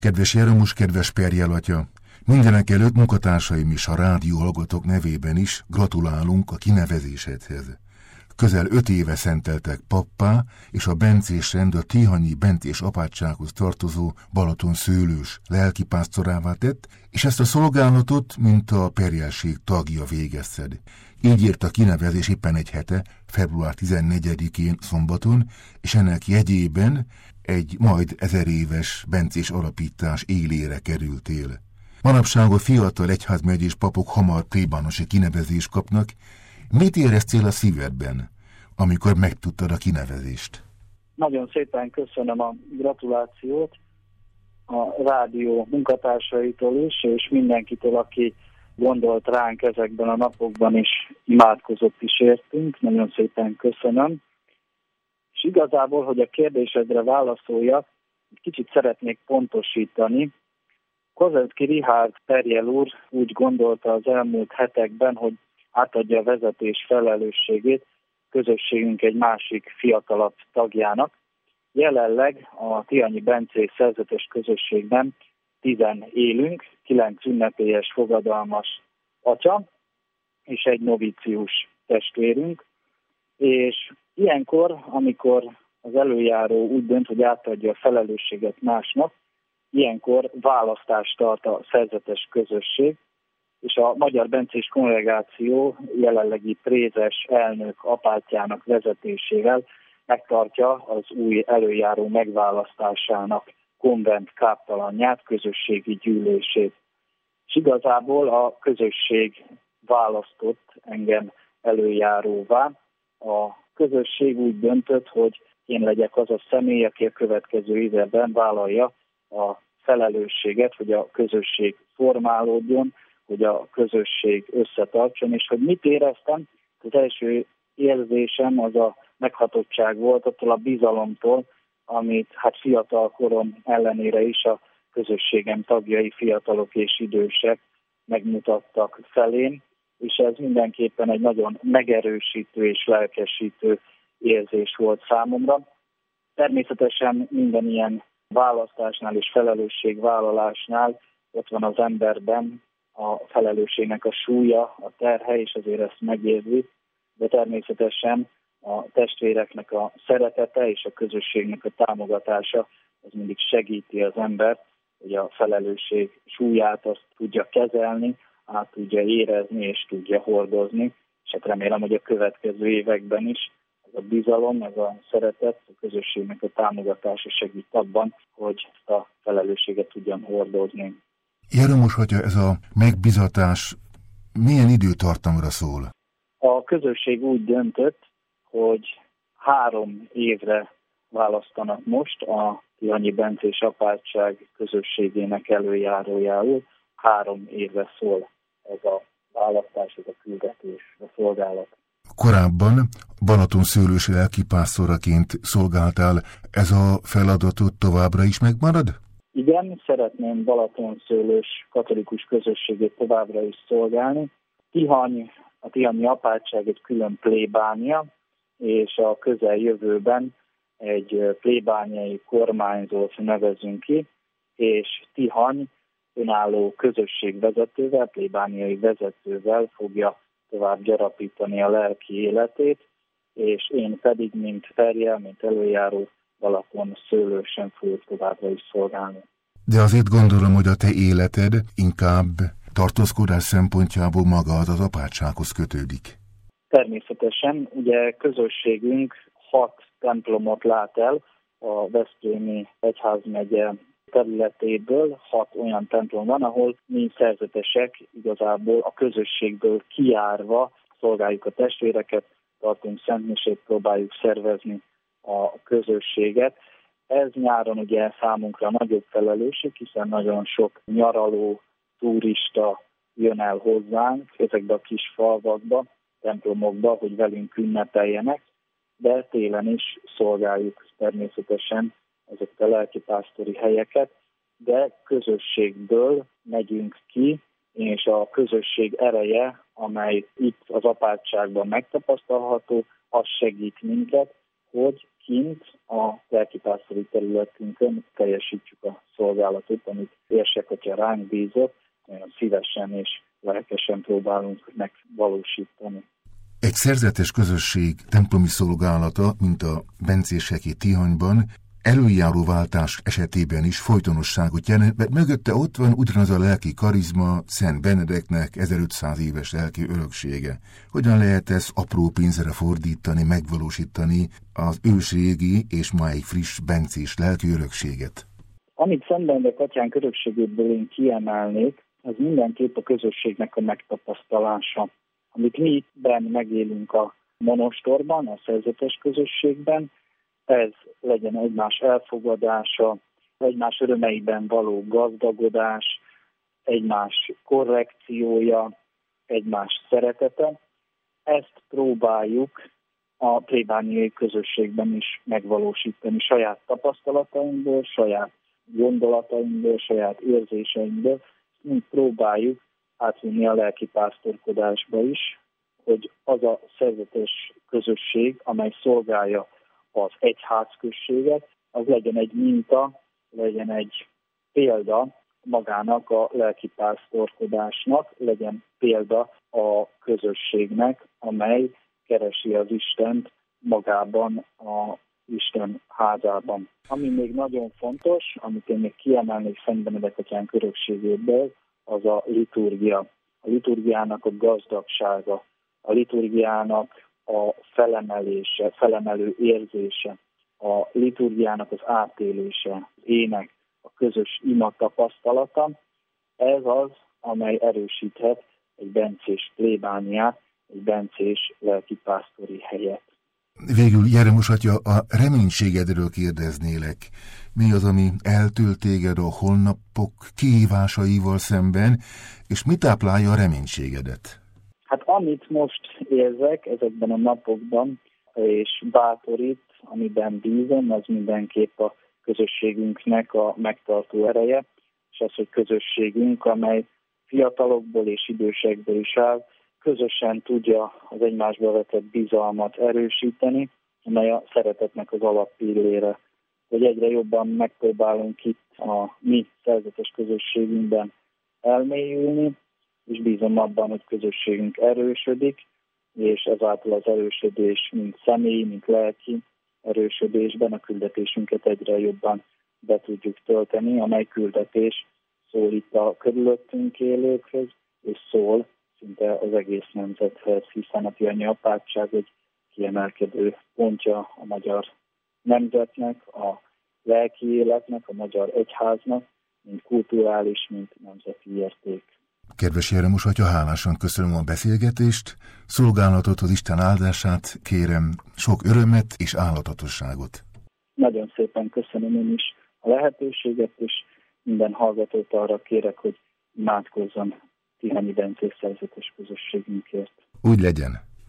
Kedves Jeromos, kedves Perjel atya! Mindenekelőtt munkatársaim és a rádió hallgatók nevében is gratulálunk a kinevezésedhez. Közel 5 éve szenteltek pappá, és a bencés rend a tihanyi bentés apátsághoz tartozó Balatonszőlős lelkipásztorává tett, és ezt a szolgálatot, mint a perjelség tagja végezted. Így ért a kinevezés éppen egy hete, február 14-én szombaton, és ennek jegyében egy majd 1000 éves bencés alapítás élére kerültél. Manapság a fiatal egyházmegyés papok hamar plébánosi kinevezést kapnak. Mit éreztél a szívedben, amikor megtudtad a kinevezést? Nagyon szépen köszönöm a gratulációt a rádió munkatársaitól is, és mindenkitől, aki gondolt ránk ezekben a napokban, és imádkozott is értünk. Nagyon szépen köszönöm. És igazából, hogy a kérdésedre válaszoljak, kicsit szeretnék pontosítani. Kozelszky Richárd Perjel úr úgy gondolta az elmúlt hetekben, hogy átadja a vezetés felelősségét közösségünk egy másik fiatalabb tagjának. Jelenleg a tihanyi bencés szerzetes közösségben 10 élünk, 9 ünnepélyes fogadalmas atya, és egy novícius testvérünk, és ilyenkor, amikor az előjáró úgy dönt, hogy átadja a felelősséget másnak, ilyenkor választást tart a szerzetes közösség, és a Magyar Bencés Kongregáció jelenlegi prézes elnök apátjának vezetésével megtartja az új előjáró megválasztásának konvent káptalanját, közösségi gyűlését. És igazából a közösség választott engem előjáróvá. A közösség úgy döntött, hogy én legyek az a személy, aki a következő évben vállalja a felelősséget, hogy a közösség formálódjon, hogy a közösség összetartson, és hogy mit éreztem, az első érzésem az a meghatottság volt attól a bizalomtól, amit fiatal korom ellenére is a közösségem tagjai, fiatalok és idősek megmutattak felém, és ez mindenképpen egy nagyon megerősítő és lelkesítő érzés volt számomra. Természetesen minden ilyen választásnál és felelősségvállalásnál ott van az emberben a felelősségnek a súlya, a terhe, és azért ezt megérzi, de természetesen a testvéreknek a szeretete és a közösségnek a támogatása az mindig segíti az embert, hogy a felelősség súlyát azt tudja kezelni, át tudja érezni és tudja hordozni, és remélem, hogy a következő években is ez a bizalom, ez a szeretet, a közösségnek a támogatása segít abban, hogy ezt a felelősséget tudjam hordozni. Jeromos atya, ez a megbizatás milyen időtartamra szól? A közösség úgy döntött, hogy 3 évre választanak most a tihanyi bencés apátság közösségének előjárójául. 3 évre szól ez a választás, ez a küldetés, a szolgálat. Korábban Balatonszőlős lelkipásztoraként szolgáltál, ez a feladatot továbbra is megmarad? Igen, szeretném Balatonszőlős katolikus közösségét továbbra is szolgálni. Tihany, a tihanyi apátság egy külön plébánia, és a közeljövőben egy plébániai kormányzót nevezünk ki, és Tihany önálló közösségvezetővel, plébániai vezetővel fogja tovább gyarapítani a lelki életét, és én pedig, mint Perjel, mint előjáró Balatonszőlősen fogok továbbra is szolgálni. De azért gondolom, hogy a te életed inkább tartózkodás szempontjából maga az apátsághoz kötődik. Természetesen, ugye közösségünk 6 templomot lát el a veszprémi egyházmegye területéből. 6 olyan templom van, ahol mi szerzetesek igazából a közösségből kijárva szolgáljuk a testvéreket, tartunk szentmisét, próbáljuk szervezni a közösséget. Ez nyáron ugye számunkra nagyobb felelősség, hiszen nagyon sok nyaraló, turista jön el hozzánk ezekbe a kis falvakba, templomokba, hogy velünk ünnepeljenek, de télen is szolgáljuk természetesen ezeket a lelkipásztori helyeket, de közösségből megyünk ki, és a közösség ereje, amely itt az apátságban megtapasztalható, az segít minket, hogy kint a lelkipásztori területünkön teljesítsük a szolgálatot, amit érsek-atya ránk bízott, nagyon szívesen és lelkesen próbálunk megvalósítani. Egy szerzetes közösség templomi szolgálata, mint a bencéseki Tihanyban, előjáró váltás esetében is folytonosságot jelent, mert mögötte ott van ugyanaz a lelki karizma, Szent Benedeknek 1500 éves lelki öröksége. Hogyan lehet ezt apró pénzre fordítani, megvalósítani az ősrégi és máig friss bencés lelki örökséget? Amit Szent Benedek atyánk örökségéből én kiemelnék, az mindenképp a közösségnek a megtapasztalása. Amit mi ittben megélünk a monostorban, a szerzetes közösségben, ez legyen egymás elfogadása, egymás örömeiben való gazdagodás, egymás korrekciója, egymás szeretete. Ezt próbáljuk a plébániai közösségben is megvalósítani saját tapasztalatainkból, saját gondolatainkból, saját érzéseinkből. Így próbáljuk átvinni a lelkipásztorkodásba is, hogy az a szerzetes közösség, amely szolgálja az egyházközséget, az legyen egy minta, legyen egy példa magának a lelkipásztorkodásnak, legyen példa a közösségnek, amely keresi az Istent magában a Isten házában. Ami még nagyon fontos, amit én még kiemelnék Szent Benedek atyánk örökségéből, az a liturgia. A liturgiának a gazdagsága, a liturgiának a felemelése, felemelő érzése, a liturgiának az átélése, az ének, a közös ima tapasztalata, ez az, amely erősíthet egy bencés plébániát, egy bencés lelkipásztori helyet. Végül, Jeremos atya, a reménységedről kérdeznélek. Mi az, ami eltölt téged a holnapok kihívásaival szemben, és mi táplálja a reménységedet? Hát amit most érzek ezekben a napokban, és bátorít, amiben bízom, az mindenképp a közösségünknek a megtartó ereje, és az, hogy közösségünk, amely fiatalokból és idősekből is áll, közösen tudja az egymásba vetett bizalmat erősíteni, amely a szeretetnek az alappillére, hogy egyre jobban megpróbálunk itt a mi szerzetes közösségünkben elmélyülni, és bízom abban, hogy közösségünk erősödik, és ezáltal az erősödés, mint személyi, mint lelki erősödésben a küldetésünket egyre jobban be tudjuk tölteni, amely küldetés szól itt a körülöttünk élőkhöz, és szól szinte az egész nemzethez, hiszen a tihanyi apátság egy kiemelkedő pontja a magyar nemzetnek, a lelki életnek, a magyar egyháznak, mint kulturális, mint nemzeti érték. Kedves Jeremos atya, hálásan köszönöm a beszélgetést, szolgálatodhoz Isten áldását kérem, sok örömet és állatatosságot. Nagyon szépen köszönöm én is a lehetőséget, és minden hallgatót arra kérek, hogy imádkozzon tihanyi bencés szerzetes közösségünkért. Úgy legyen.